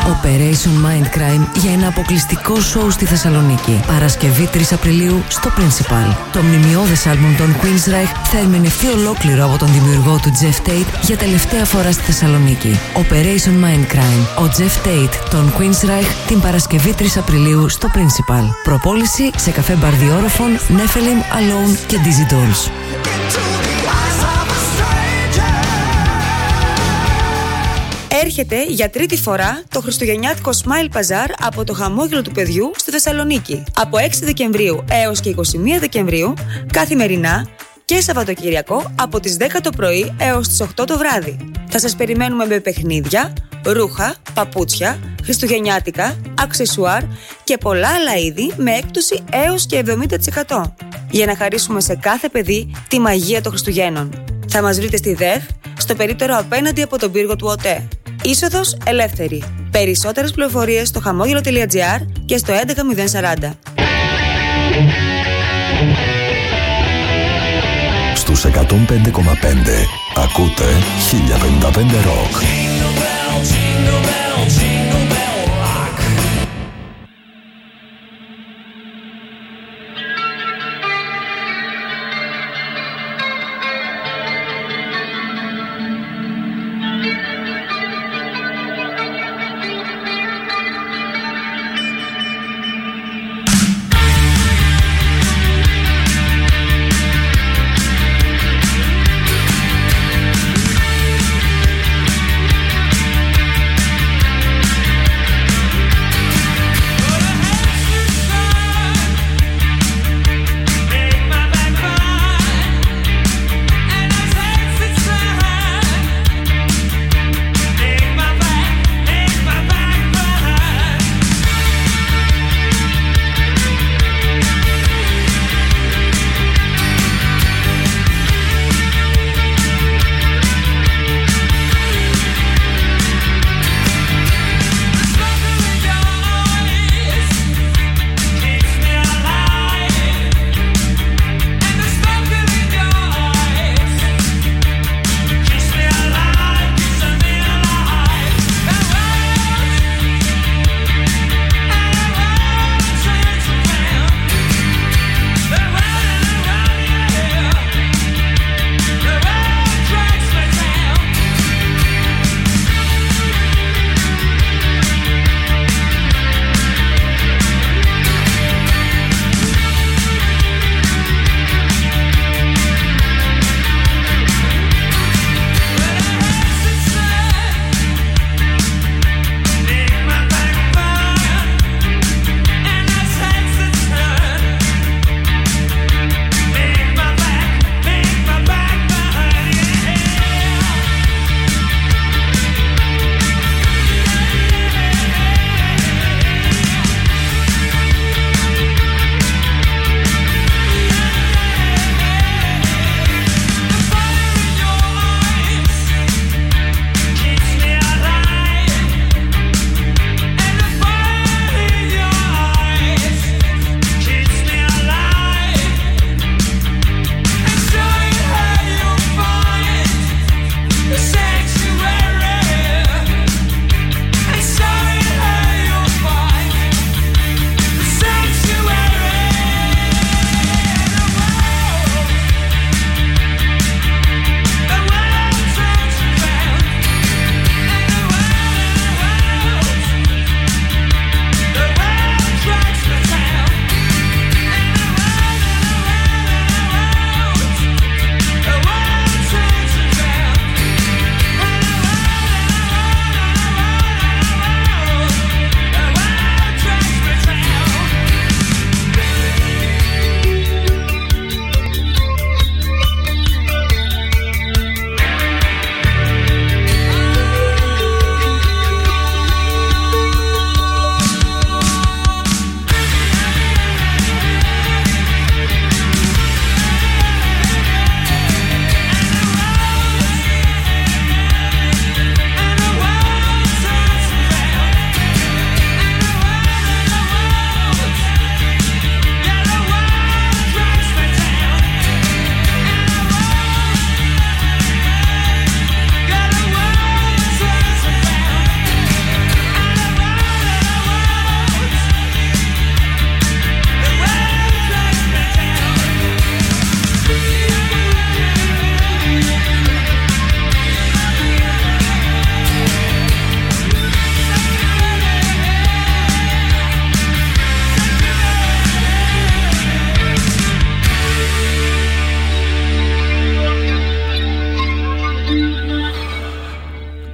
Operation Mindcrime για ένα αποκλειστικό σοου στη Θεσσαλονίκη. Παρασκευή 3 Απριλίου στο Principal. Το μνημιώδες άλμπουμ των Queensryche θα ερμηνευτεί ολόκληρο από τον δημιουργό του Jeff Tate για τελευταία φορά στη Θεσσαλονίκη. Operation Mindcrime. Ο Jeff Tate των Queensryche την Παρασκευή 3 Απριλίου στο Principal. Προπόληση σε καφέ Μπαρδιόροφων, Nephilim, Alone και Dizzy Dolls. Έρχεται για τρίτη φορά το χριστουγεννιάτικο Smile Bazaar από το χαμόγελο του παιδιού στη Θεσσαλονίκη. Από 6 Δεκεμβρίου έως και 21 Δεκεμβρίου, καθημερινά και Σαββατοκύριακο από τις 10 το πρωί έως τις 8 το βράδυ. Θα σας περιμένουμε με παιχνίδια, ρούχα, παπούτσια, χριστουγεννιάτικα, αξεσουάρ και πολλά άλλα είδη με έκπτωση έως και 70% για να χαρίσουμε σε κάθε παιδί τη μαγεία των Χριστουγέννων. Θα μας βρείτε στη ΔΕΘ, στο περίπτερο απέναντι από τον πύργο του ΟΤΕ. Είσοδος ελεύθερη. Περισσότερες πληροφορίες στο χαμόγελο.gr και στο 11040. Στους 105,5 ακούτε 1055 Rock.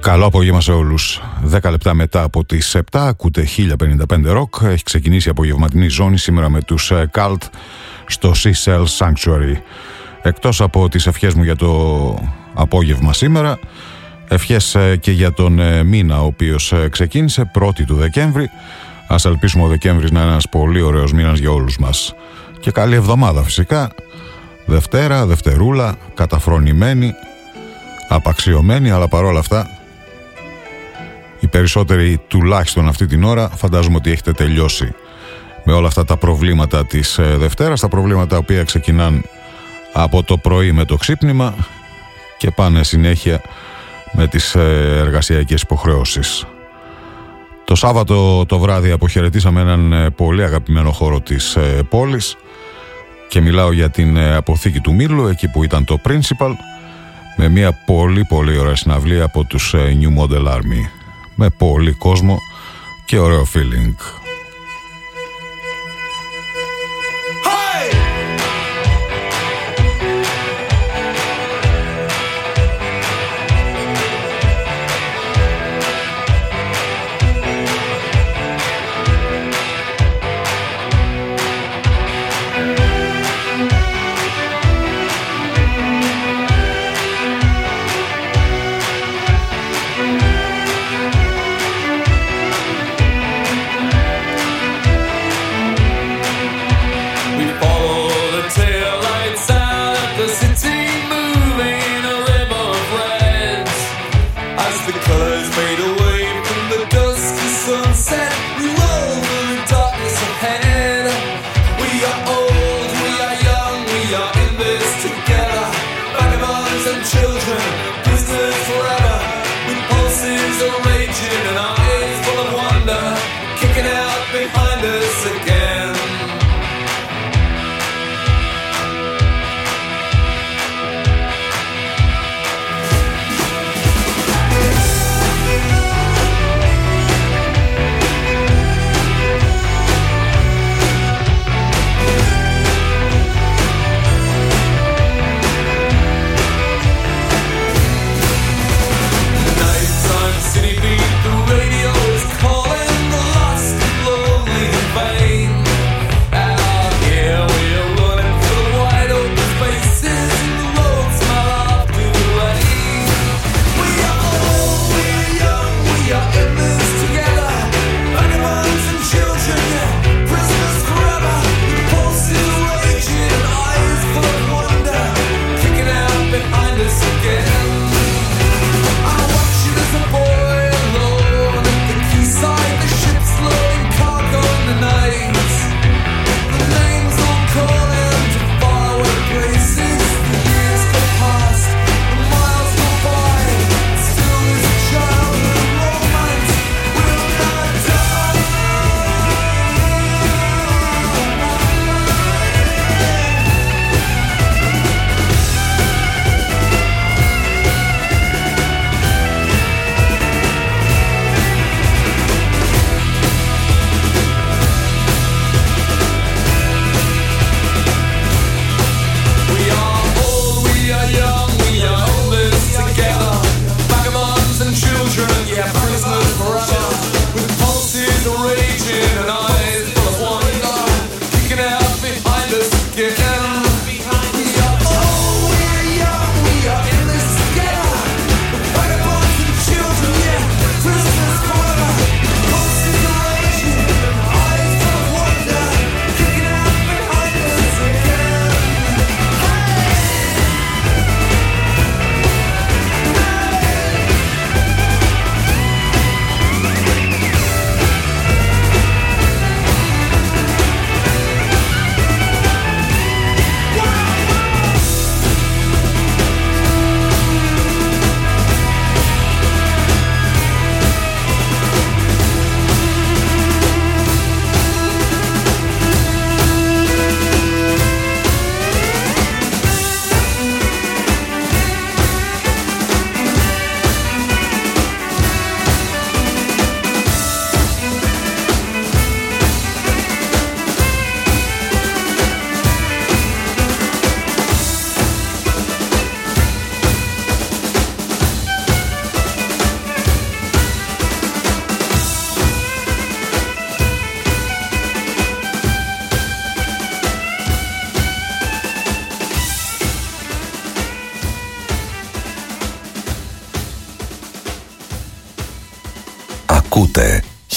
Καλό απόγευμα σε όλους. 10 λεπτά μετά από τις 7 ακούτε 1055 Rock. Έχει ξεκινήσει η απογευματινή ζώνη σήμερα με τους Cult στο Seashell Sanctuary. Εκτός από τις ευχές μου για το απόγευμα σήμερα, ευχές και για τον μήνα ο οποίος ξεκίνησε 1η του Δεκέμβρη. Ας ελπίσουμε ο Δεκέμβρης να είναι ένας πολύ ωραίος μήνας για όλους μας. Και καλή εβδομάδα φυσικά. Δευτέρα, Δευτερούλα, καταφρονημένη, απαξιωμένη, αλλά παρόλα αυτά οι περισσότεροι τουλάχιστον αυτή την ώρα φαντάζομαι ότι έχετε τελειώσει με όλα αυτά τα προβλήματα της Δευτέρας, τα προβλήματα τα οποία ξεκινάνε από το πρωί με το ξύπνημα και πάνε συνέχεια με τις εργασιακές υποχρεώσεις. Το Σάββατο το βράδυ αποχαιρετήσαμε έναν πολύ αγαπημένο χώρο της πόλης και μιλάω για την αποθήκη του Μήλου, εκεί που ήταν το Principal, με μια πολύ πολύ ωραία συναυλία από τους New Model Army, με πολύ κόσμο και ωραίο feeling.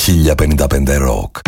1055 Rock.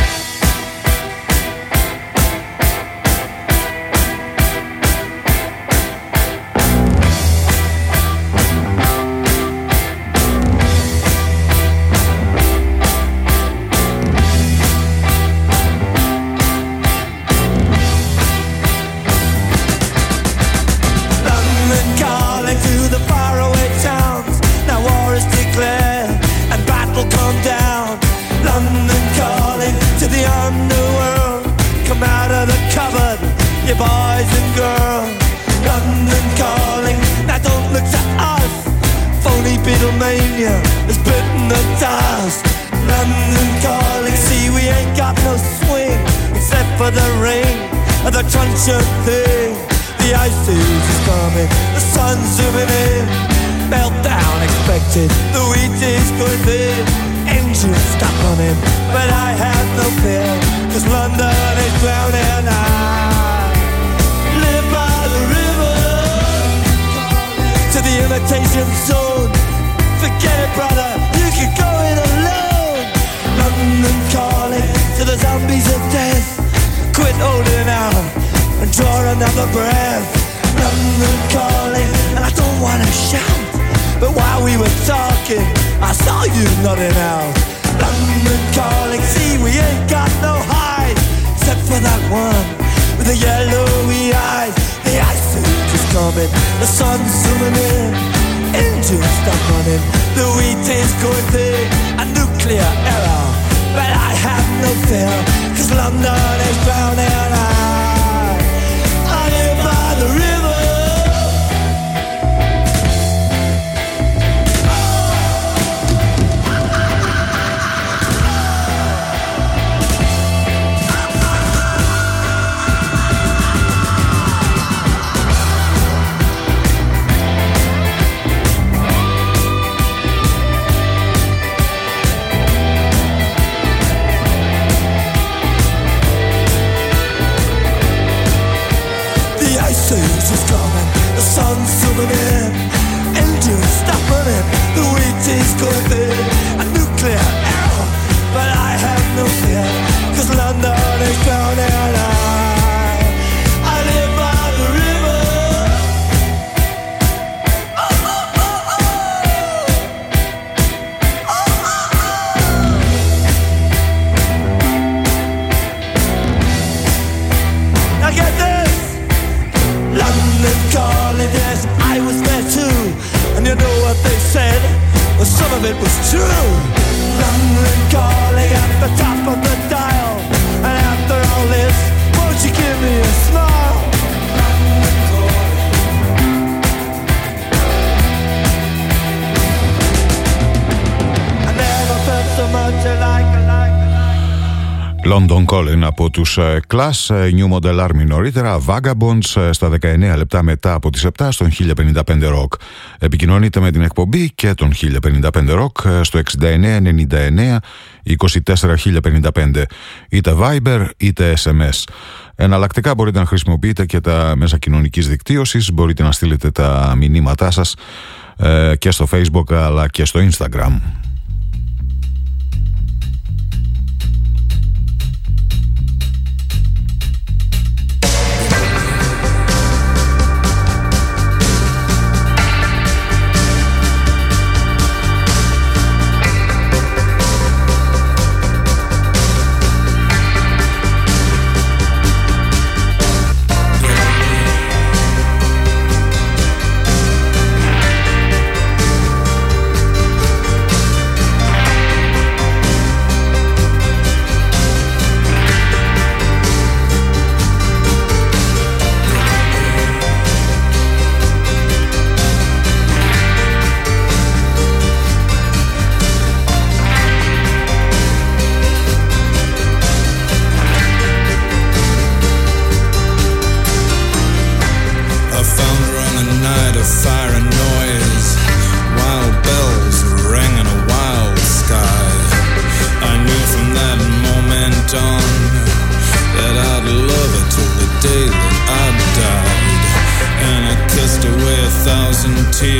Boys and girls, London calling. Now don't look to us. Phony Beatlemania has bitten the dust. London calling. See, we ain't got no swing except for the ring of the truncheon thing. The ice age is coming. The sun's zooming in. Meltdown expected. The wheat is going thin. Engines stop running, but I have no fear, 'cause London is drowning out. To the imitation zone. Forget it, brother, you can go it alone. London calling to the zombies of death. Quit holding out and draw another breath. London calling, and I don't want to shout, but while we were talking, I saw you nodding out. London calling, see, we ain't got no hide, except for that one with the yellowy eyes. The ice age is coming, the sun's zooming in. Engines stop running, the wheat is going thin. A nuclear error, but I have no fear, 'cause London is drowning out. I live by the river. The sun's zooming in, engines stop running, the wheat is going thin. A nuclear error, but I have no fear, 'cause London is drowning out. I live by the river. Oh, oh, oh, oh. Oh, oh, oh. Now get this. London calling, yes, I was there too. And you know what they said? Well, some of it was true. London calling at the top of the dial. And after all this, won't you give me a smile? London calling. I never felt so much like London Calling από τους Clash, New Model Army νωρίτερα, Vagabonds στα 19 λεπτά μετά από τις 7 στον 1055 Rock. Επικοινωνείτε με την εκπομπή και τον 1055 Rock στο 6999 24 1055, είτε Viber είτε SMS. Εναλλακτικά μπορείτε να χρησιμοποιείτε και τα μέσα κοινωνικής δικτύωσης, μπορείτε να στείλετε τα μηνύματά σας και στο Facebook αλλά και στο Instagram.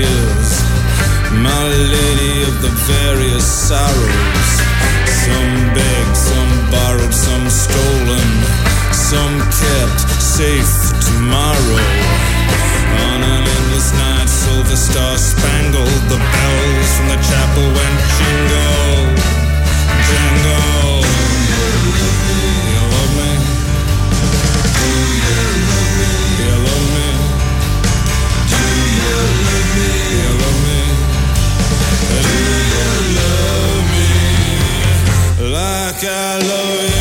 tears, my lady of the various sorrows. Some safe tomorrow. On an endless night, silver star spangled, the bells from the chapel went jingle, jingle. You love me? Do you love me? You love me? Do you love me? You love me? Do you love me like I love you?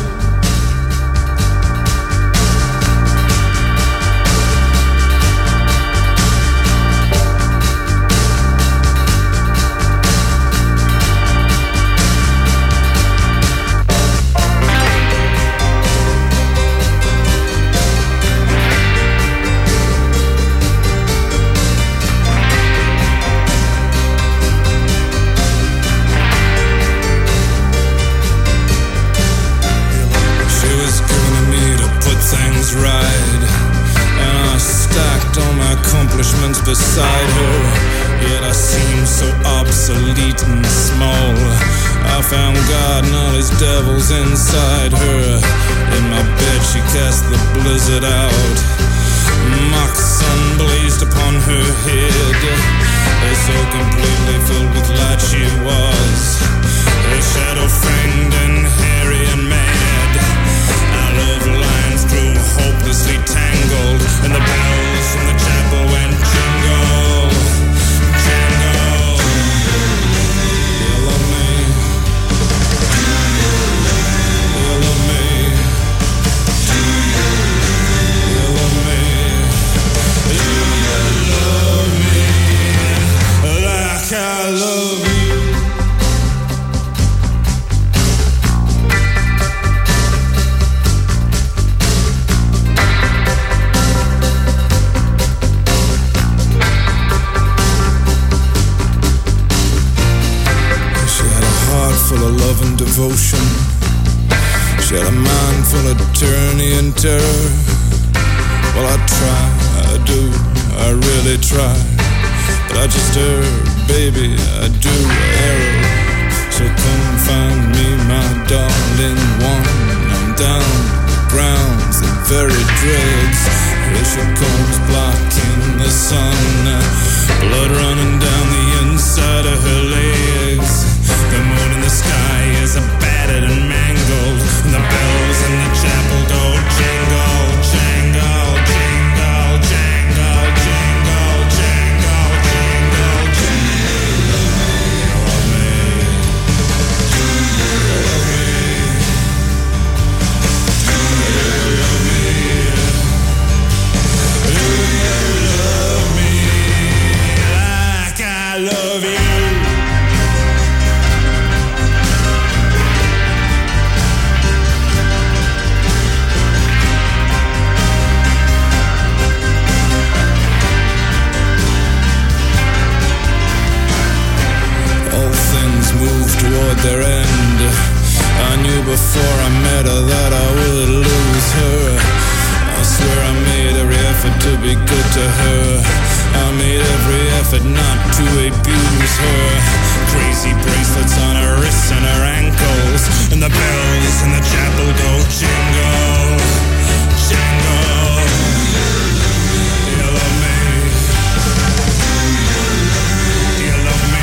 Right, and I stacked all my accomplishments beside her, yet I seemed so obsolete and small. I found God and all his devils inside her. In my bed she cast the blizzard out. Mock sun blazed upon her head, so completely filled with light she was, a shadow fanged and hairy and mad. Our love lines grew hopelessly tangled, and the bells from the chapel went jingle, jingle. You love me? You love me? You love me? You love me like I love you? Full of love and devotion. She had a mind full of tyranny and terror. Well, I try, I do, I really try, but I just err, baby, I do err. So come find me, my darling one. I'm down the ground, the very dregs. Here she comes, blocking the sun, blood running down the inside of her legs. The moon in the sky is battered and mangled, and the bells in the chapel go jingle, jingle, jingle, jingle, jingle, jingle, jingle, jingle. You love me? Do you love me? Do you love me? Do you love me like I love you? Toward their end, I knew before I met her that I would lose her. I swear I made every effort to be good to her. I made every effort not to abuse her. Crazy bracelets on her wrists and her ankles, and the bells in the chapel go jingle, jingle. You love me? You love me?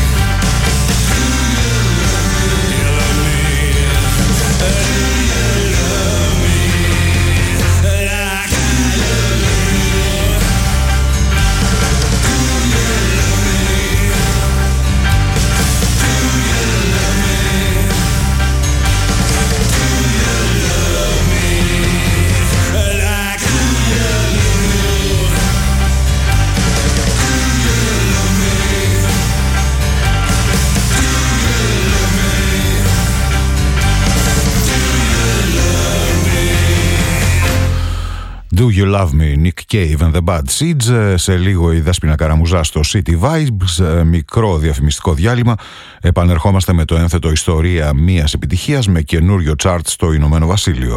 Do You Love Me, Nick Cave and the Bad Seeds. Σε λίγο η Δέσποινα Καραμουζά στο City Vibes. Μικρό διαφημιστικό διάλειμμα. Επανερχόμαστε με το ένθετο ιστορία μίας επιτυχίας με καινούριο chart στο Ηνωμένο Βασίλειο.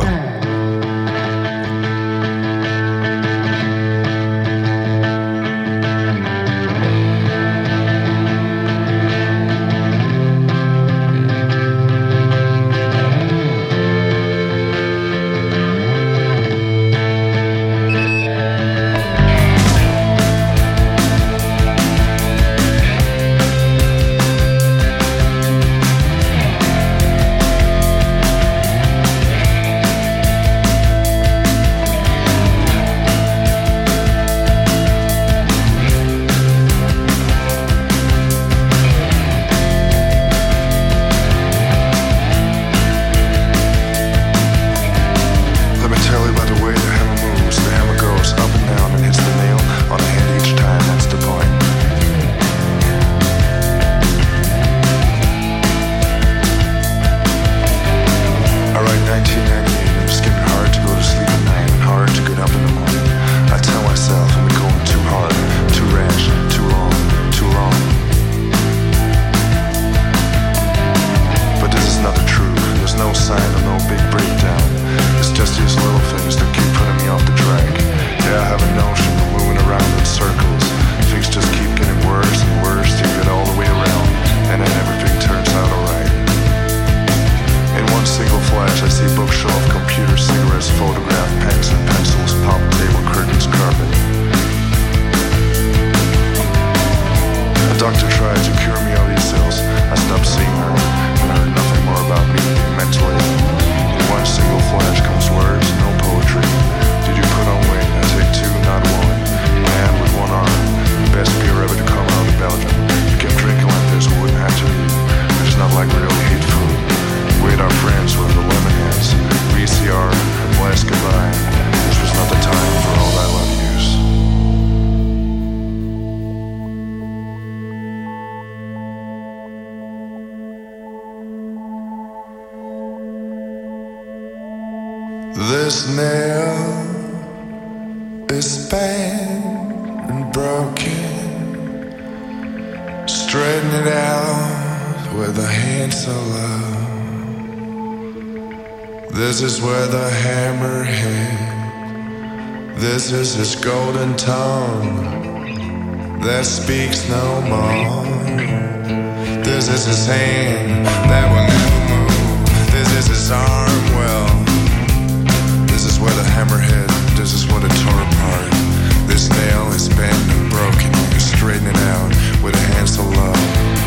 flash, I see bookshelf, computer, cigarettes, photograph, pens and pencils, pop, table, curtains, carpet. A doctor tried to cure me of these ills. I stopped seeing her and heard nothing more about me mentally. In one single flash comes words, no poetry. Did you put on weight? I take two, not one. Man with one arm, the best beer ever to come out of Belgium. You kept drinking like this, we wouldn't have to eat. I just not like really hate food. We ate our friends with the lemon heads. VCR, blast goodbye. This was not the time for all that love use. This nail is bent and broken. Straighten it out with a handful of love. This is where the hammer hit. This is his golden tongue that speaks no more. This is his hand that will never move. This is his arm, well, this is where the hammer hit. This is what it tore apart. This nail is bent and broken. You straighten it out with a hands of love.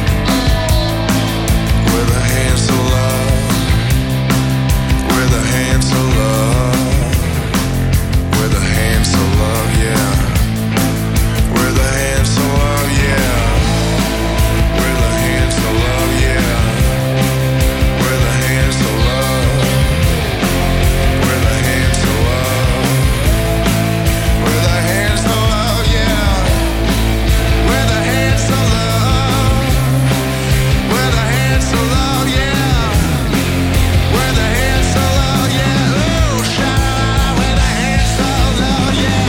With a hands of love. With a hands of love. With a hands of love, yeah. With a hands of love, yeah. With a hands of love, yeah. With a hands of love. With a hands of love. With a hands of love, yeah. With a hands of love. With a hands of love, yeah. With a hands of love, yeah. Ooh, shout with a hands of love, yeah.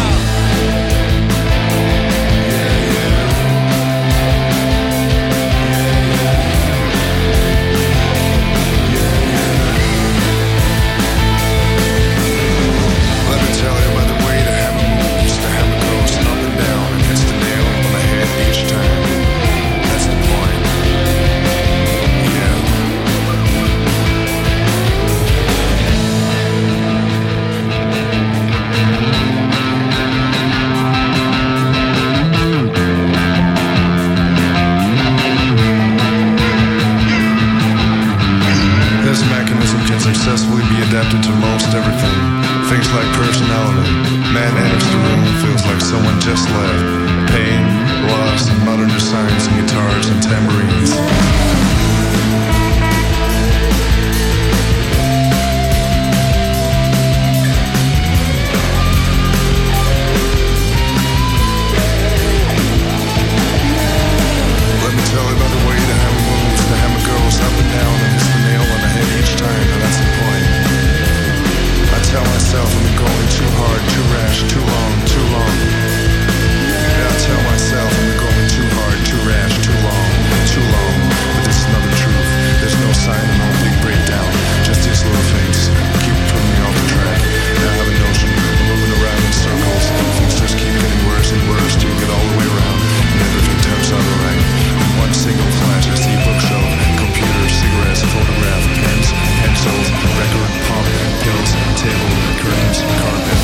Let me tell you about the way the hammer moves. The hammer goes up and down and hits the nail on the head each time. That's the point. Yeah. This mechanism can successfully be adapted to most everything. Things like personality. Man enters the room, feels like someone just left. Pain, loss, and modern designs and guitars and tambourines. Let me tell you about the way the hammer moves. The hammer goes up and down and hits the nail on the head each time, and that's the point. I tell myself I'm going too hard, too rash, too long, too long. Yeah, I tell myself I'm going too hard, too rash, too long, too long. But this is not the truth. There's no sign of no big breakdown. Just these little things keep putting me off the track. Now I have a notion I'm moving around in circles. Things just keep getting worse and worse till you get all the way around, and everything turns out alright. In one single flash I see bookshelf, computer, cigarettes, photograph, pens, pencils, record, pop, pills, table, curtains, carpet.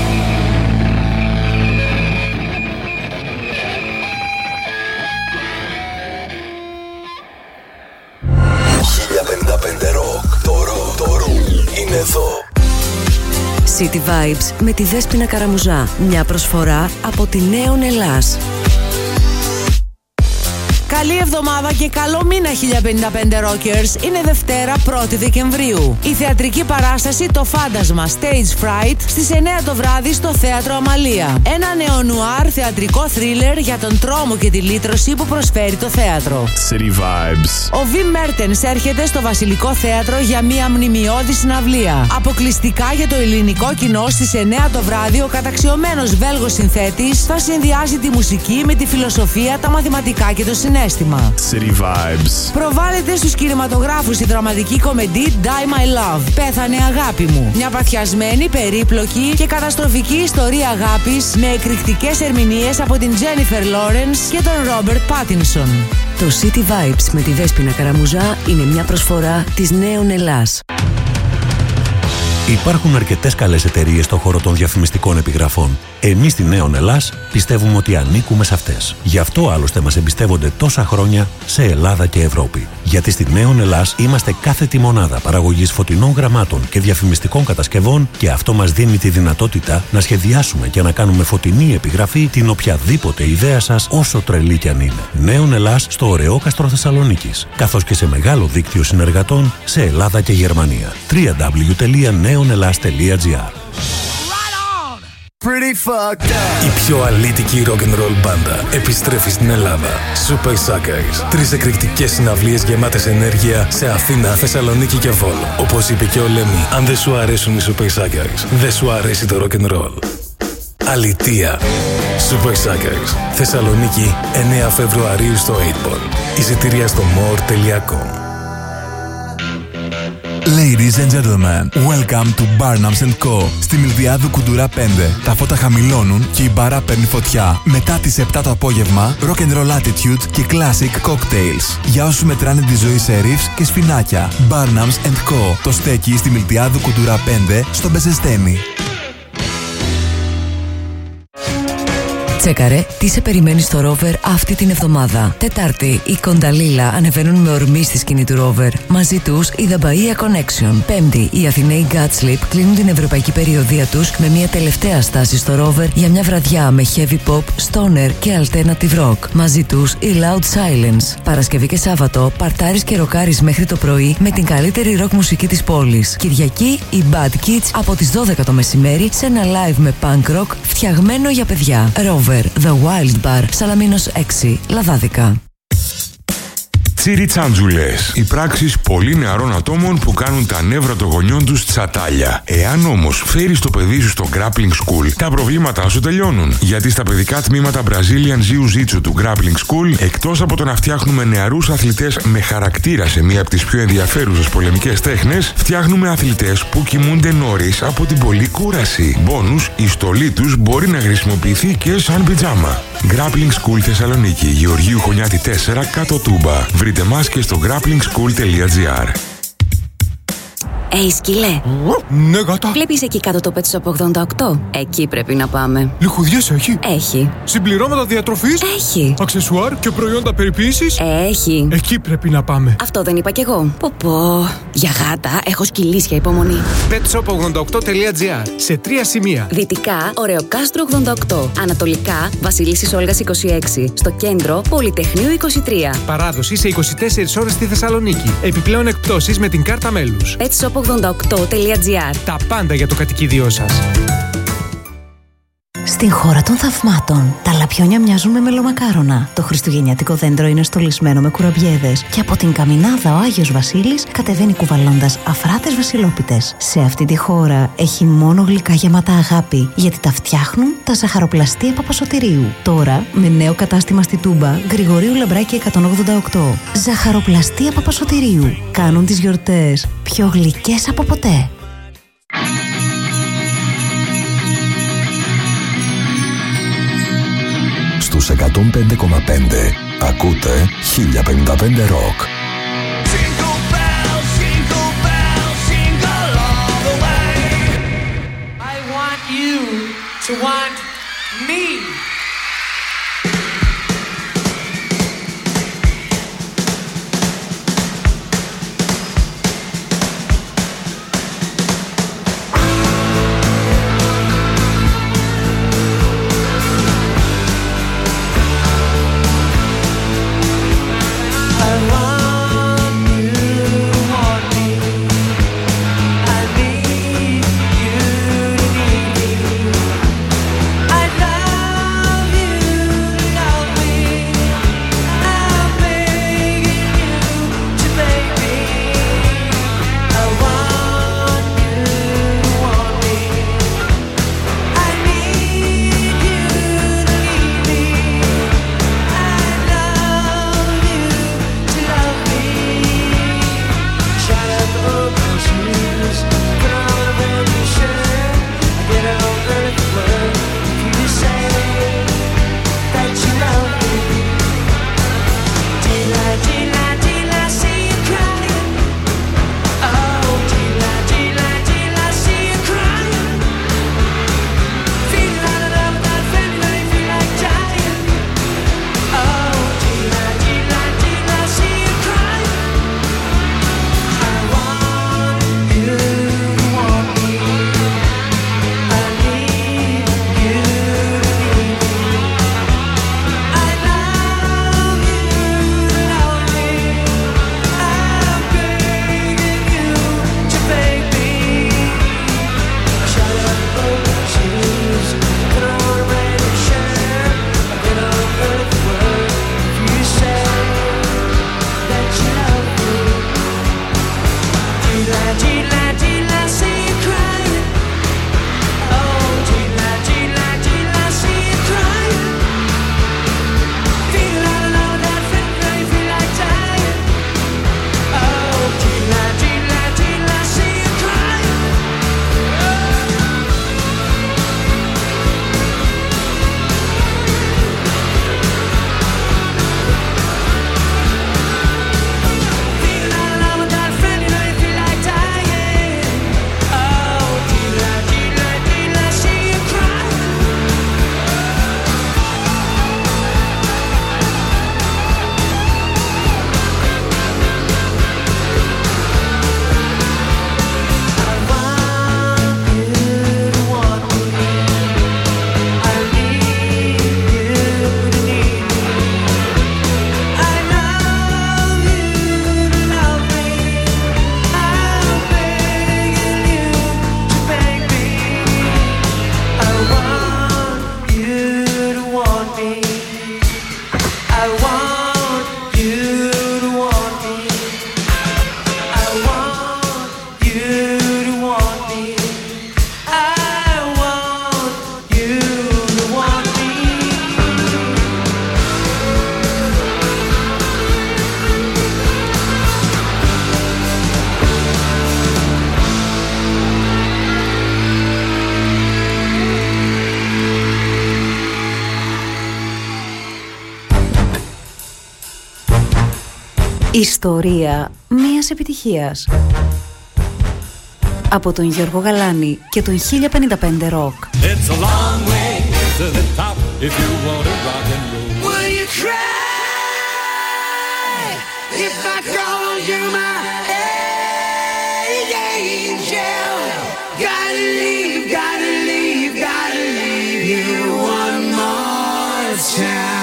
Είναι εδώ. City Vibes με τη Δέσποινα Καραμουζά. Μια προσφορά από τη Νέον Ελλάς. Καλή εβδομάδα και καλό μήνα 1055 Rockers. Είναι Δευτέρα 1η Δεκεμβρίου. Η θεατρική παράσταση Το Φάντασμα Stage Fright στις 9 το βράδυ στο Θέατρο Αμαλία. Ένα νεονουάρ θεατρικό θρίλερ για τον τρόμο και τη λύτρωση που προσφέρει το θέατρο. City Vibes. Ο Βιμ Μέρτενς έρχεται στο Βασιλικό Θέατρο για μια μνημειώδη συναυλία. Αποκλειστικά για το ελληνικό κοινό στις 9 το βράδυ ο καταξιωμένος Βέλγος συνθέτης θα συνδυάζει τη μουσική με τη φιλοσοφία, τα μαθηματικά και το συνέστημα. City Vibes. Προβάλλεται στους κινηματογράφους η δραματική κομεντή Die My Love, Πέθανε αγάπη μου. Μια παθιασμένη, περίπλοκη και καταστροφική ιστορία αγάπης με εκρηκτικές ερμηνείες από την Jennifer Lawrence και τον Robert Pattinson. Το City Vibes με τη Δέσποινα Καραμουζά είναι μια προσφορά της Νέον Ελλάς. Υπάρχουν αρκετές καλές εταιρείες στον χώρο των διαφημιστικών επιγραφών. Εμείς στη Νέον Ελλάς πιστεύουμε ότι ανήκουμε σε αυτές. Γι' αυτό άλλωστε μας εμπιστεύονται τόσα χρόνια σε Ελλάδα και Ευρώπη. Γιατί στη Νέον Ελλάς είμαστε κάθετη μονάδα παραγωγής φωτεινών γραμμάτων και διαφημιστικών κατασκευών και αυτό μας δίνει τη δυνατότητα να σχεδιάσουμε και να κάνουμε φωτεινή επιγραφή την οποιαδήποτε ιδέα σας, όσο τρελή κι αν είναι. Νέον Ελλάς στο Ωρεόκαστρο Θεσσαλονίκης, καθώς και σε μεγάλο δίκτυο συνεργατών σε Ελλάδα και Γερμανία. www.neonelas.gr. Η πιο αλήτικη rock'n'roll μπάντα επιστρέφει στην Ελλάδα. Super Suckers. 3 εκρηκτικές συναυλίες γεμάτες ενέργεια σε Αθήνα, Θεσσαλονίκη και Βόλο. Όπως είπε και ο Λέμι, αν δεν σου αρέσουν οι Super Suckers, δεν σου αρέσει το rock'n'roll. Αλητεία. Super Suckers. Θεσσαλονίκη, 9 Φεβρουαρίου στο 8ball. Εισιτήρια στο more.com. Ladies and gentlemen, welcome to Barnums & Co. Στη Μιλδιάδου Κουντουρά 5. Τα φώτα χαμηλώνουν και η μπάρα παίρνει φωτιά. Μετά τις 7 το απόγευμα, rock and roll attitude και classic cocktails. Για όσους μετράνε τη ζωή σε ρίφς και σφινάκια. Barnums & Co. Το στέκει στη Μιλδιάδου Κουντουρά 5 στο Μπεζεστένι. Τσέκαρε τι σε περιμένει στο Rover αυτή την εβδομάδα. Τετάρτη, οι Κονταλίλα ανεβαίνουν με ορμή στη σκηνή του Rover. Μαζί τους η The Bahia Connection. Πέμπτη, οι Αθηναίοι Godslip κλείνουν την ευρωπαϊκή περιοδεία τους με μια τελευταία στάση στο Rover για μια βραδιά με heavy pop, stoner και alternative rock. Μαζί τους η Loud Silence. Παρασκευή και Σάββατο, παρτάρεις και ροκάρεις μέχρι το πρωί με την καλύτερη rock μουσική της πόλης. Κυριακή, οι Bad Kids από τις 12 το μεσημέρι σε ένα live με punk rock φτιαγμένο για παιδιά. Rover. The Wild Bar, Σαλαμίνος 6, Λαδάδικα. Τσιριτσάντζουλες. Οι πράξεις πολύ νεαρών ατόμων που κάνουν τα νεύρα των γονιών τους τσατάλια. Εάν όμως φέρεις το παιδί σου στο Grappling School, τα προβλήματά σου τελειώνουν. Γιατί στα παιδικά τμήματα Brazilian Jiu-Jitsu του Grappling School, εκτός από το να φτιάχνουμε νεαρούς αθλητές με χαρακτήρα σε μία από τις πιο ενδιαφέρουσες πολεμικές τέχνες, φτιάχνουμε αθλητές που κοιμούνται νωρίς από την πολλή κούραση. Μπόνους, η στολή τους μπορεί να χρησιμοποιηθεί και σαν πιτζάμα. Grappling School Θεσσαλονίκη, Γεωργίου Χωνιάτη 4, κάτω Τούμπα. Βρείτε μας και στο grapplingschool.gr. Σκύλε. Ναι, γάτα. Βλέπεις εκεί κάτω το Pet Shop 88? Εκεί πρέπει να πάμε. Λιχουδιές έχει? Έχει. Συμπληρώματα διατροφής? Έχει. Αξεσουάρ και προϊόντα περιποίησης? Έχει. Εκεί πρέπει να πάμε. Αυτό δεν είπα κι εγώ. Πω. Για γάτα έχω σκυλίσια υπομονή. petshop88.gr. Σε 3 σημεία. Δυτικά, Ωρεοκάστρο 88. Ανατολικά, Βασιλίσσης Όλγας 26. Στο κέντρο, Πολυτεχνείου 23. Παράδοση σε 24 ώρες στη Θεσσαλονίκη. Επιπλέον εκπτώσεις με την κάρτα μέλους. petshop88.gr. Τα πάντα για το κατοικίδιό σας. Στην χώρα των θαυμάτων, τα λαπιόνια μοιάζουν με μελομακάρονα. Το χριστουγεννιάτικο δέντρο είναι στολισμένο με κουραμπιέδες και από την καμινάδα ο Άγιος Βασίλης κατεβαίνει κουβαλώντας αφράτες βασιλόπιτες. Σε αυτή τη χώρα έχει μόνο γλυκά γεμάτα αγάπη, γιατί τα φτιάχνουν τα ζαχαροπλαστεία Παπασωτηρίου. Τώρα με νέο κατάστημα στη Τούμπα, Γρηγορίου Λαμπράκη 188. Ζαχαροπλαστεία Παπασωτηρίου. Κάνουν τις γιορτές πιο γλυκές από ποτέ. Στους 105,5 ακούτε 1055 Rock. I want you to want me. I love Ιστορία μιας επιτυχίας. Από τον Γιώργο Γαλάνη και τον 1055 Rock. It's a long way to the top if you want to rock and roll. Will you cry if I call you my angel? Gotta leave, gotta leave, gotta leave you one more time.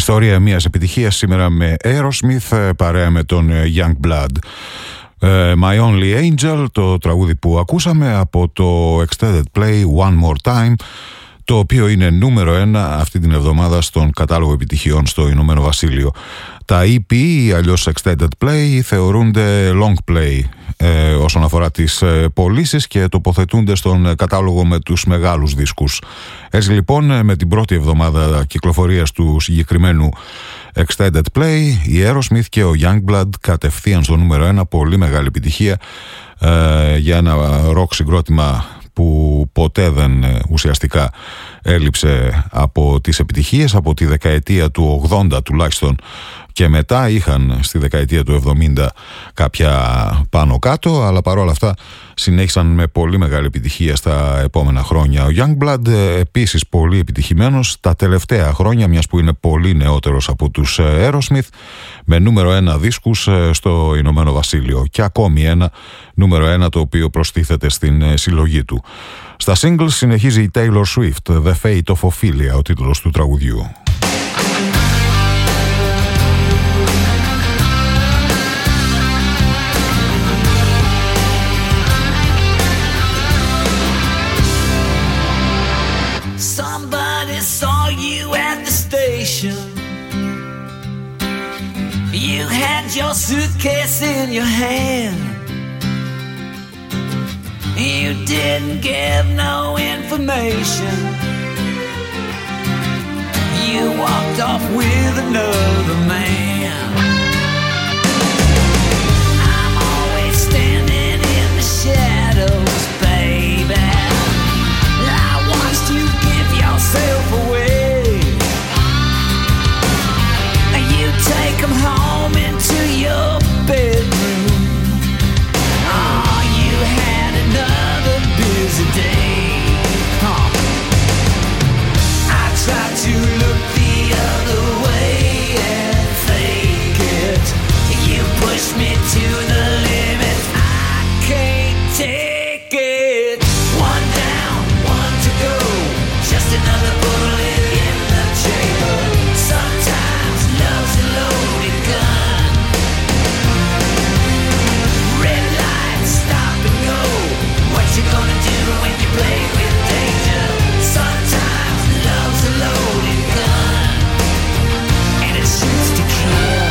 Ιστορία μιας επιτυχίας σήμερα με Aerosmith παρέα με τον Youngblood. My Only Angel, το τραγούδι που ακούσαμε από το Extended Play One More Time, το οποίο είναι νούμερο 1 αυτή την εβδομάδα στον κατάλογο επιτυχιών στο Ηνωμένο Βασίλειο. Τα EP, αλλιώς Extended Play, θεωρούνται long play όσον αφορά τις πωλήσεις και τοποθετούνται στον κατάλογο με τους μεγάλους δίσκους. Έτσι λοιπόν, με την πρώτη εβδομάδα κυκλοφορίας του συγκεκριμένου Extended Play, η Aerosmith και ο Youngblood κατευθείαν στο νούμερο 1, πολύ μεγάλη επιτυχία για ένα rock συγκρότημα που ποτέ δεν ουσιαστικά έλειψε από τις επιτυχίες, από τη δεκαετία του 80 τουλάχιστον και μετά. Είχαν στη δεκαετία του 70 κάποια πάνω κάτω, αλλά παρόλα αυτά συνέχισαν με πολύ μεγάλη επιτυχία στα επόμενα χρόνια. Ο Youngblood επίσης πολύ επιτυχημένος τα τελευταία χρόνια, μιας που είναι πολύ νεότερος από τους Aerosmith, με νούμερο 1 δίσκους στο Ηνωμένο Βασίλειο και ακόμη ένα νούμερο 1 το οποίο προστίθεται στην συλλογή του. Στα singles συνεχίζει η Taylor Swift, The Fate of Ophelia, ο τίτλος του τραγουδιού. Somebody saw you at the station. You had your suitcase in your hand. You didn't give no information. You walked off with another man. I'm always standing in the shadows, baby. I watched you give yourself away. You take them home into your bedroom. Oh, you had another busy day. I tried to look the other way and fake it. You pushed me to the limit. I can't take it. One down, one to go. Just another bullet in the chamber. Sometimes love's a loaded gun. Red lights, stop and go. What you gonna do when you play with danger? Sometimes love's a loaded gun, and it shoots to kill.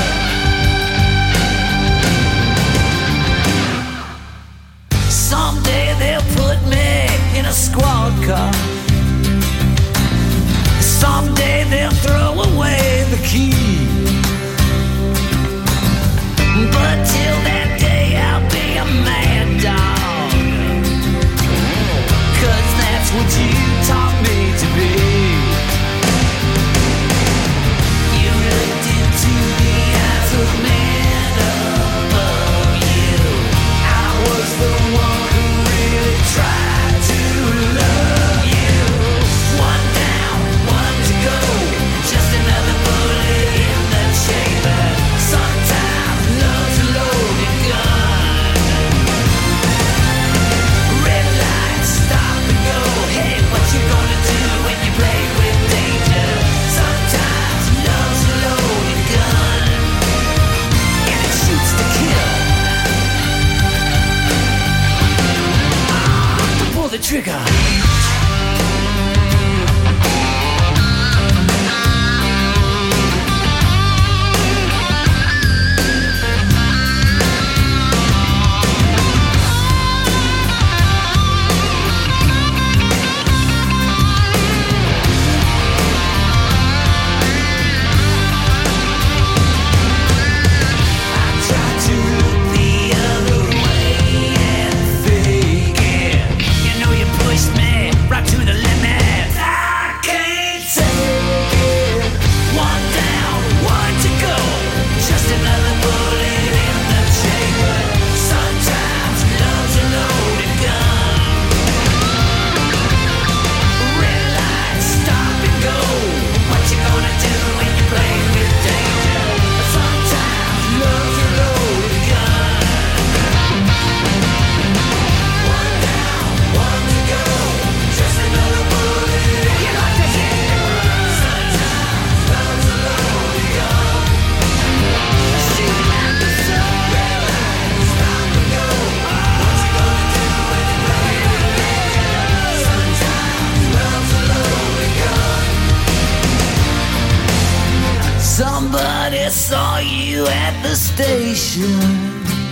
Someday they'll put me in a squad car. Someday they'll throw away the key. But till that day I'll be a mad dog. 'Cause that's what you taught me to be. You looked into the eyes of men above you. I was the one who really tried to love you. One down, one to go. Just another bullet in the chamber. Sometimes love's a loaded gun. Red lights, stop and go. Hey, what you gonna do when you play with danger? Sometimes love's a loaded gun, and it shoots to kill. Pull the trigger. Pushed me right you at the station.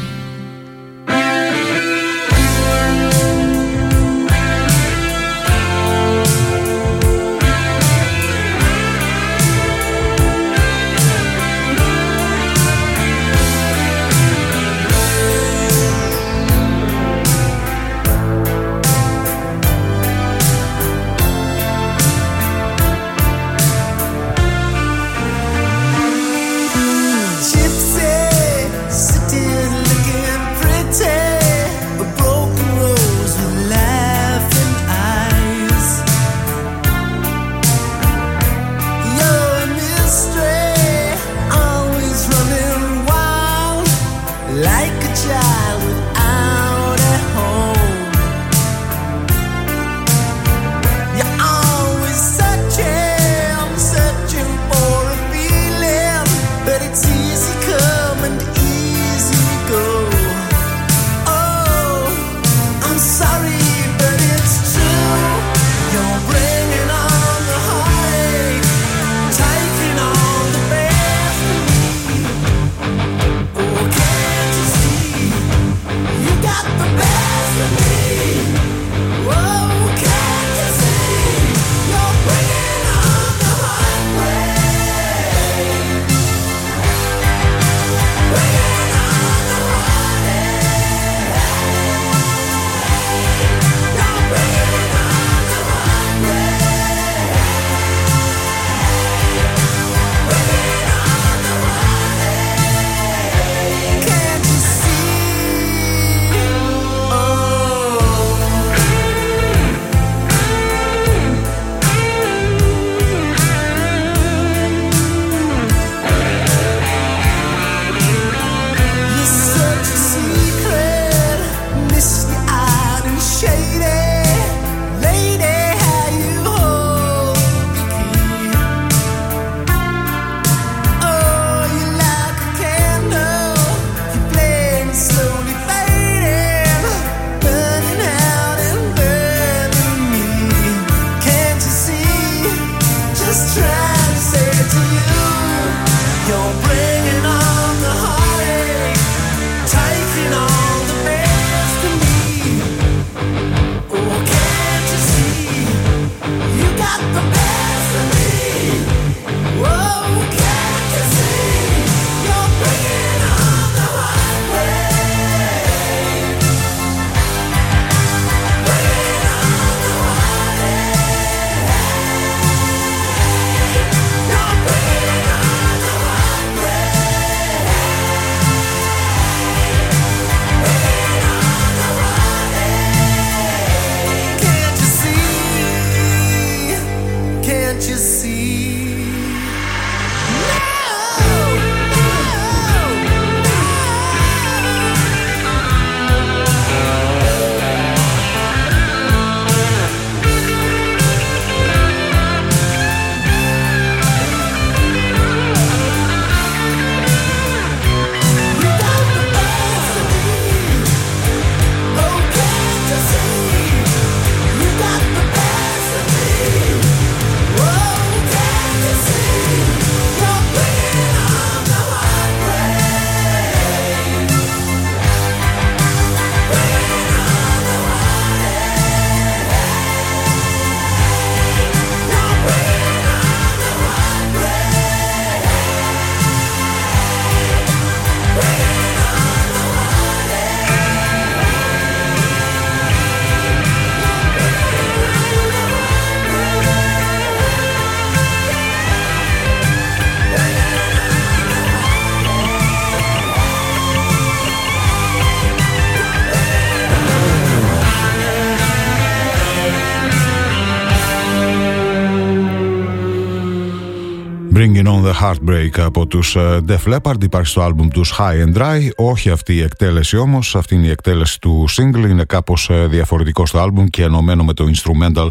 Bringing on the Heartbreak από τους Def Leppard. Υπάρχει στο άλμπουμ τους High and Dry. Όχι αυτή η εκτέλεση όμως, αυτή είναι η εκτέλεση του single. Είναι κάπως διαφορετικό στο άλμπουμ και ενωμένο με το instrumental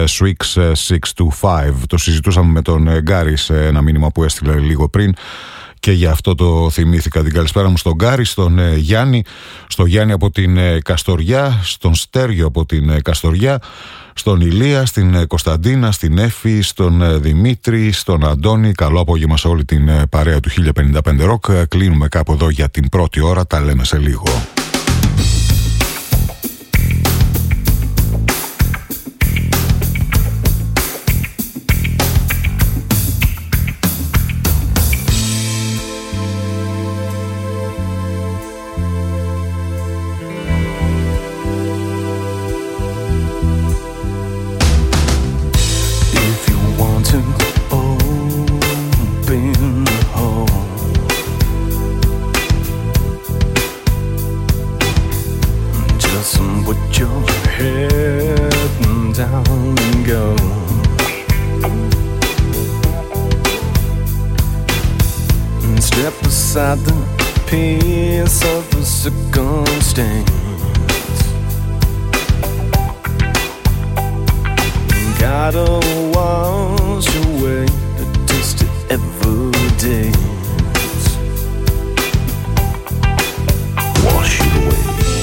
Swix 625. Το συζητούσαμε με τον Γκάρι σε ένα μήνυμα που έστειλε λίγο πριν και γι' αυτό το θυμήθηκα. Την καλησπέρα μου στον Γκάρη, στον Γιάννη, στο Γιάννη από την Καστοριά, στον Στέργιο από την Καστοριά, στον Ηλία, στην Κωνσταντίνα, στην Έφη, στον Δημήτρη, στον Αντώνη. Καλό απόγευμα σε όλη την παρέα του 1055 Rock. Κλείνουμε κάπου εδώ για την πρώτη ώρα, τα λέμε σε λίγο. Beside the peace of the circumstance, gotta wash away the taste of evidence. Wash it away.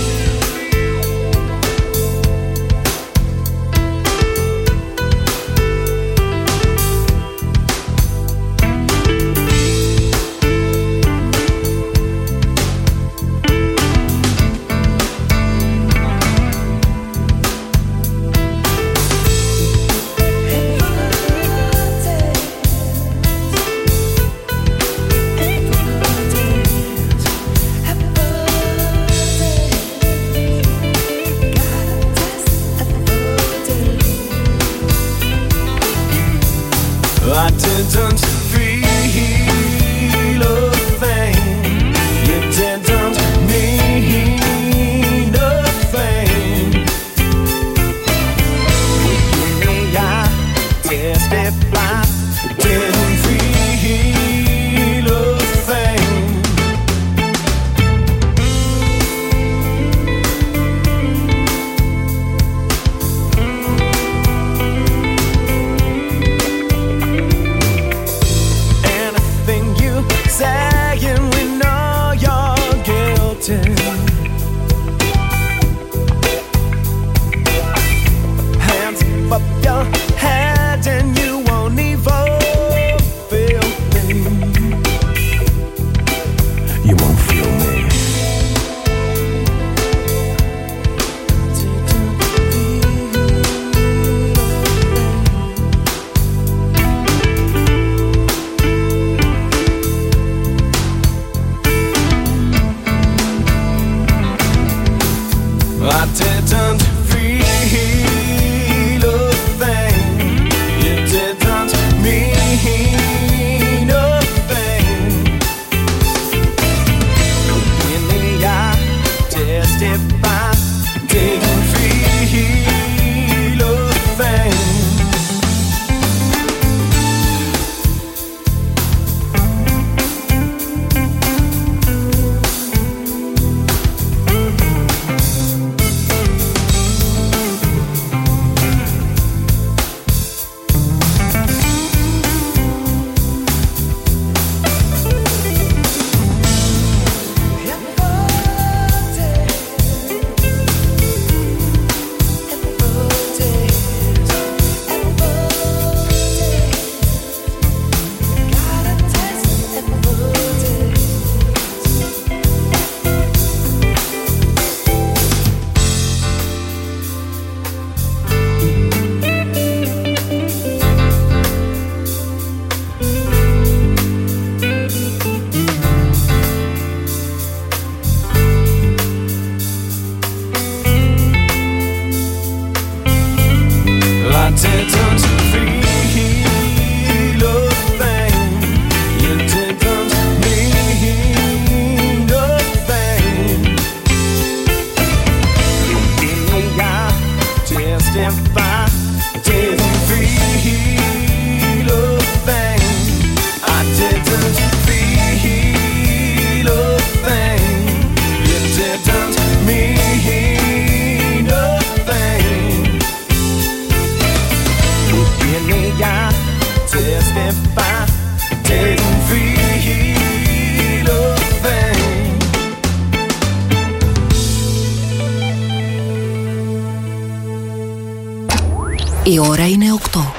I didn't feel a thing. You didn't mean a thing. I testify, didn't feel a thing. Saying we know you're guilty. Hands up your head and you won't even feel me. You won't feel me. I didn't feel a thing. You didn't mean a thing. In the eye, testify, didn't feel a thing. Testify, didn't feel Η ώρα είναι 8.